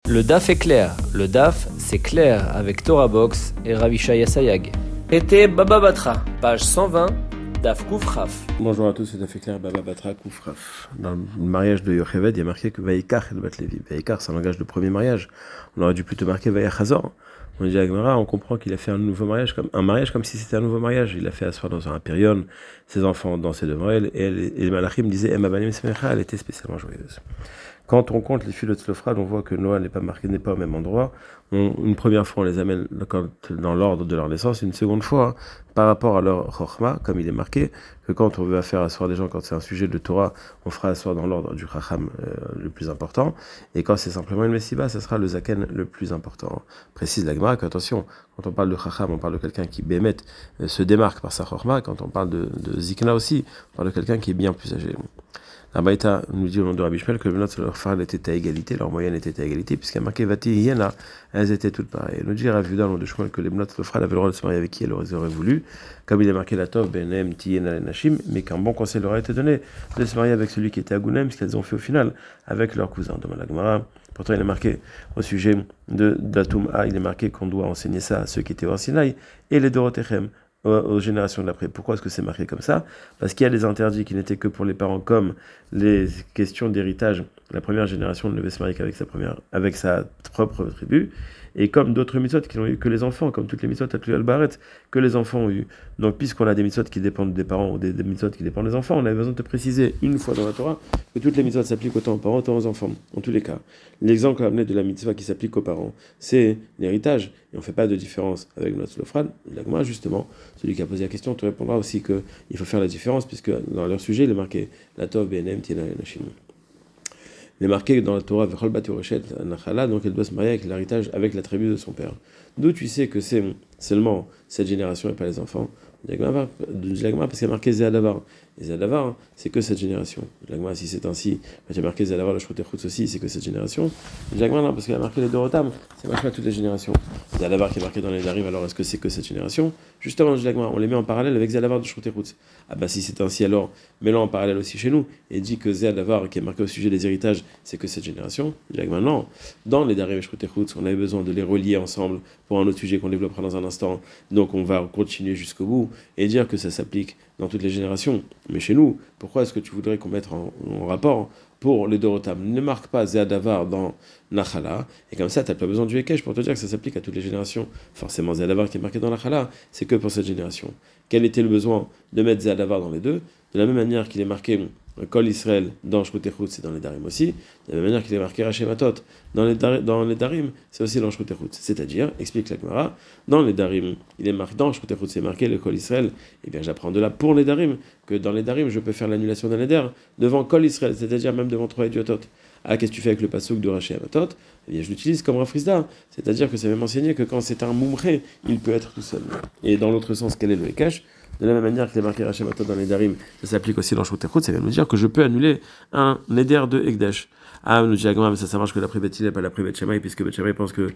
Le DAF est clair. Le DAF, c'est clair avec Torah Box et Ravishaya Sayag. Été Baba Batra, page 120, DAF Koufraf. Bonjour à tous, c'est DAF est clair, Baba Batra Koufraf. Dans le mariage de Yocheved, il y a marqué que Vaïkar et le Bat Levi. Vaïkar, c'est un langage de premier mariage. On aurait dû plutôt marquer Vaïachazor. On dit à Gemara, on comprend qu'il a fait un nouveau mariage, un mariage comme si c'était un nouveau mariage. Il a fait asseoir dans un période, ses enfants dansaient devant elle, et les Malachim disaient Emma Banim Semecha, elle était spécialement joyeuse. Quand on compte les filles de Tzlofrad, on voit que Noah n'est pas marqué, n'est pas au même endroit. Une première fois, on les amène dans l'ordre de leur naissance, une seconde fois, par rapport à leur chokhma, comme il est marqué, que quand on veut faire asseoir des gens, quand c'est un sujet de Torah, on fera asseoir dans l'ordre du chacham le plus important, et quand c'est simplement une messiba, ce sera le zaken le plus important. Précise la Gemara qu'attention, quand on parle de chacham, on parle de quelqu'un qui bémet, se démarque par sa chokhma, quand on parle de zikna aussi, on parle de quelqu'un qui est bien plus âgé. La Baïta nous dit au nom de Rabbi Shmuel que les notes leur phare étaient à égalité, leur moyenne était à égalité, puisqu'il y a marqué Vati Yena, elles étaient toutes pareilles. Nous dit Rav Yuda au nom de Shmuel que les notes leur phare avaient le droit de se marier avec qui elles auraient voulu, comme il est marqué la Tov, Benem, Tiyena, les Nashim, mais qu'un bon conseil leur a été donné de se marier avec celui qui était à Gounem, ce qu'elles ont fait au final avec leur cousin de Malagmara. Pourtant, il est marqué au sujet de Datoum il est marqué qu'on doit enseigner ça à ceux qui étaient au Sinaï et les Dorotechem aux générations d'après. Pourquoi est-ce que c'est marqué comme ça? Parce qu'il y a des interdits qui n'étaient que pour les parents, comme les questions d'héritage. La première génération ne devait se marier qu'avec avec sa propre tribu, et comme d'autres mitzvot qui n'ont eu que les enfants, comme toutes les mitzvot à al-Baret, que les enfants ont eu. Donc, puisqu'on a des mitzvot qui dépendent des parents ou des mitzvot qui dépendent des enfants, on avait besoin de te préciser une fois dans la Torah que toutes les mitzvot s'appliquent autant aux parents, autant aux enfants, en tous les cas. L'exemple qu'on a amené de la mitzvah qui s'applique aux parents, c'est l'héritage, et on ne fait pas de différence avec notre Tzlofrad. L'Agma, justement, celui qui a posé la question, te répondra aussi qu'il faut faire la différence, puisque dans leur sujet, il est marqué la Tov, Benem, Tina, Nashim. Il est marqué dans la Torah, Vechol Bat Yoroshet, Nachala, donc elle doit se marier avec l'héritage, avec la tribu de son père. D'où tu sais que c'est seulement cette génération et pas les enfants? Parce qu'il y a marqué Zéadavar. Et Zéadavar, c'est que cette génération. Si c'est ainsi, quand il y a marqué Zéadavar, le Shrotechutz aussi, c'est que cette génération. Non, parce qu'il y a marqué les Dorotam, c'est marqué à toutes les générations. Zéadavar qui est marqué dans les Darim, alors est-ce que c'est que cette génération? Justement, on les met en parallèle avec Zéadavar de Shrotechutz. Ah bah si c'est ainsi, alors mets-le en parallèle aussi chez nous, et dit que Zéadavar, qui est marqué au sujet des héritages, c'est que cette génération. Non, dans les Darim et Shrotechutz, on avait besoin de les relier ensemble pour un autre sujet qu'on développera dans un instant. Donc on va continuer jusqu'au bout et dire que ça s'applique dans toutes les générations. Mais chez nous, pourquoi est-ce que tu voudrais qu'on mette en rapport pour les Dorotam? Ne marque pas Zéadavar dans Nachala, et comme ça, tu n'as pas besoin du Hekesh pour te dire que ça s'applique à toutes les générations. Forcément, Zéadavar qui est marqué dans Nachala, c'est que pour cette génération. Quel était le besoin de mettre Zéadavar dans les deux? De la même manière qu'il est marqué Kol Israël dans Shrotechutz, c'est dans les Darim aussi. De la même manière qu'il est marqué Rachematot dans les Darim, c'est aussi dans Shrotechutz. C'est-à-dire, explique la Gemara, dans les Darim, il est marqué dans Shrotechutz, c'est marqué le Kol Israël. Eh bien, j'apprends de là pour les Darim que dans les Darim, je peux faire l'annulation d'un éder devant Kol Israël, c'est-à-dire même devant trois idiototes. Ah, qu'est-ce que tu fais avec le passouk de Rachematot? Eh bien, je l'utilise comme Rafrizda, c'est-à-dire que c'est même enseigné que quand c'est un moumré, il peut être tout seul. Et dans l'autre sens, quel est le Hekesh? De la même manière que les marqués Rachematot dans les Darim, ça s'applique aussi dans Shrotechutz, ça vient me dire que je peux annuler un Neder de Ekdesh. Ah, nous dit mais ça marche que l'après Bethilel, pas l'après Bethshamay, puisque Bethshamay pense que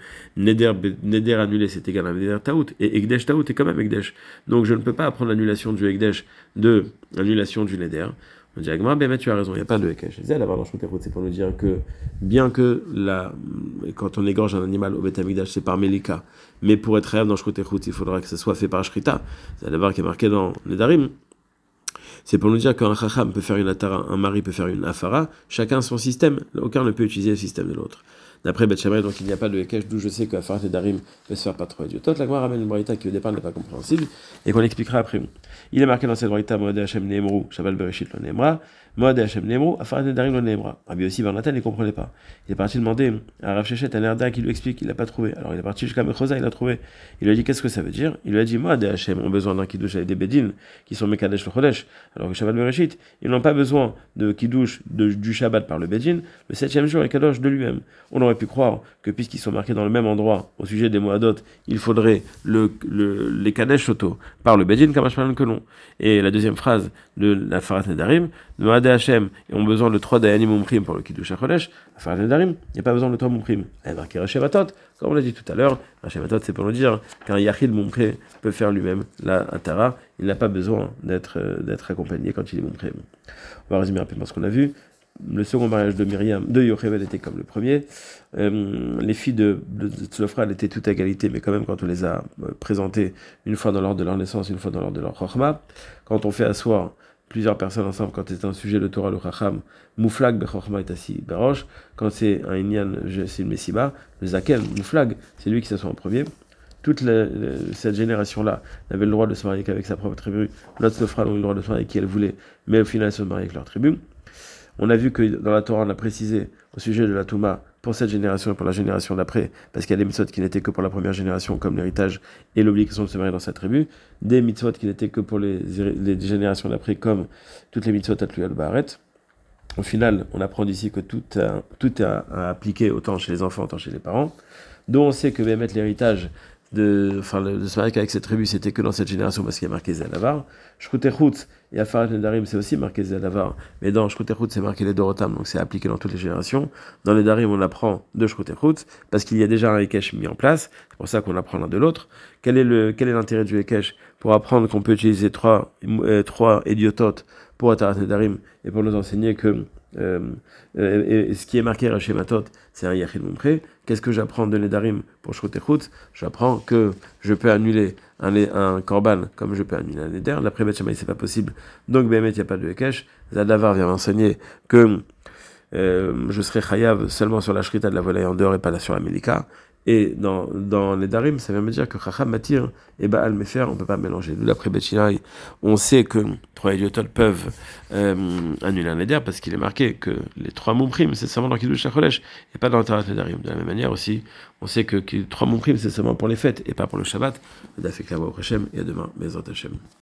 Neder annulé c'est égal à Neder Taout, et Ekdesh Taout est quand même Ekdesh. Donc je ne peux pas apprendre l'annulation du Ekdesh de l'annulation du Neder. On dit mais tu as raison, il n'y a pas de Hekesh. C'est là dans Shrotechutz, c'est pour nous dire que bien que quand on égorge un animal au Beth Amikdash, c'est par Melika, mais pour être réel dans Shrotechutz, il faudra que ce soit fait par Shrita. C'est d'abord qui est marqué dans les Darim. C'est pour nous dire qu'un chacham peut faire une atara, un mari peut faire une afara, chacun son système, aucun ne peut utiliser le système de l'autre. D'après Beth Shammai, donc il n'y a pas de Hekesh, d'où je sais qu'Afarat et Darim peut se faire par trois idiototes. La Gemara ramène une braïta qui au départ n'est pas compréhensible et qu'on expliquera après. Il est marqué dans cette braïta Moed Hashem Neemru, Shabbat Bereshit lo Neemra, Moed Hashem Neemru, Afarat et Darim lo Neemra. Rabbi aussi Barnatan ne comprenait pas. Il est parti demander à Rav Shechet, à Nerda qui lui explique, il n'a pas trouvé. Alors il est parti jusqu'à Mechosa, il a trouvé. Il lui a dit qu'est-ce que ça veut dire? Il lui a dit Moed Hashem ont besoin d'un kiddush avec des bedin qui sont Mekadesh le Chodesh, alors que Shabbat Bereshit, ils n'ont pas besoin de kiddush du Shabbat par le bedin, le 7e jour est Kadosh de lui-même. On aurait pu croire que puisqu'ils sont marqués dans le même endroit au sujet des Moadot, il faudrait les Kadesh Soto par le Bedin, Kamash Malan que non. Et la deuxième phrase de la Farat Nedarim, Moadé Hashem, et ont besoin de 3 Dayanim Mumchim pour le Kiddush HaKodesh, la Farat Nedarim, il n'y a pas besoin de 3 Mumchim. Elle est marquée Rachematot, comme on l'a dit tout à l'heure, Rachematot c'est pour nous dire qu'un Yachid Mumché peut faire lui-même la Atara, il n'a pas besoin d'être accompagné quand il est Mumché. On va résumer rapidement ce qu'on a vu. le second mariage de Myriam, de Yocheved était comme le premier. Les filles de Tzlofra, elles étaient toutes à égalité, mais quand même, quand on les a présentées une fois dans l'ordre de leur naissance, une fois dans l'ordre de leur Chokhmah, quand on fait asseoir plusieurs personnes ensemble, quand c'est un sujet de Torah, le Chacham, Mouflag, Bechorma et Tassi, Berosh, quand c'est un Inyan, c'est le Messiba, le Zaken, Mouflag, c'est lui qui s'assoit en premier. Cette génération-là n'avait le droit de se marier qu'avec sa propre tribu. L'autre Tzlofra ont eu le droit de se marier qui elle voulait, mais au final, elles se mariaient avec leur tribu. On a vu que dans la Torah, on a précisé au sujet de la Touma pour cette génération et pour la génération d'après, parce qu'il y a des mitzvot qui n'étaient que pour la première génération, comme l'héritage et l'obligation de se marier dans sa tribu, des mitzvot qui n'étaient que pour les générations d'après, comme toutes les mitzvot atluyot ba'aret. Au final, on apprend d'ici que tout est à appliquer autant chez les enfants, autant chez les parents, dont on sait que même l'héritage de se marier avec cette tribu, c'était que dans cette génération parce qu'il y a marqué Zelavar. Shkutechut et Afarat Nedarim, c'est aussi marqué Zelavar, mais dans Shkutechut, c'est marqué les Dorotam, donc c'est appliqué dans toutes les générations. Dans les Darim, on apprend de Shkutechut parce qu'il y a déjà un Hekesh mis en place, c'est pour ça qu'on apprend l'un de l'autre. Quel est l'intérêt du Hekesh? Pour apprendre qu'on peut utiliser trois édiototes pour Atarat Nedarim et pour nous enseigner que ce qui est marqué Rashi Matot, c'est un Yachid Mumche. Qu'est-ce que j'apprends de Nedarim pour Shkutechut? J'apprends que je peux annuler un Korban comme je peux annuler un Neder. D'après Bet Shammai, c'est pas possible. Donc, Béhémet, il n'y a pas de Hekesh. Zadavar vient m'enseigner que je serai chayav seulement sur la shrita de la volaille en dehors et pas sur la Melika. Et dans les Darim, ça vient me dire que Chacham Matir et Baal Mefer, on ne peut pas mélanger. Nous, d'après Bet Shammai, on sait que trois idiototes peuvent annuler un Neder parce qu'il est marqué que les trois Moumrim, c'est seulement dans Kiddush HaChodesh et pas dans le Tarat Nedarim. De la même manière aussi, on sait que trois Moumrim, c'est seulement pour les fêtes et pas pour le Shabbat. Dafek Lavo Hashem et à demain, Bezrat Hashem.